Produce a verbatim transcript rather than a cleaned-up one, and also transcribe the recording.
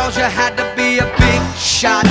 girls, you had to be a big shot.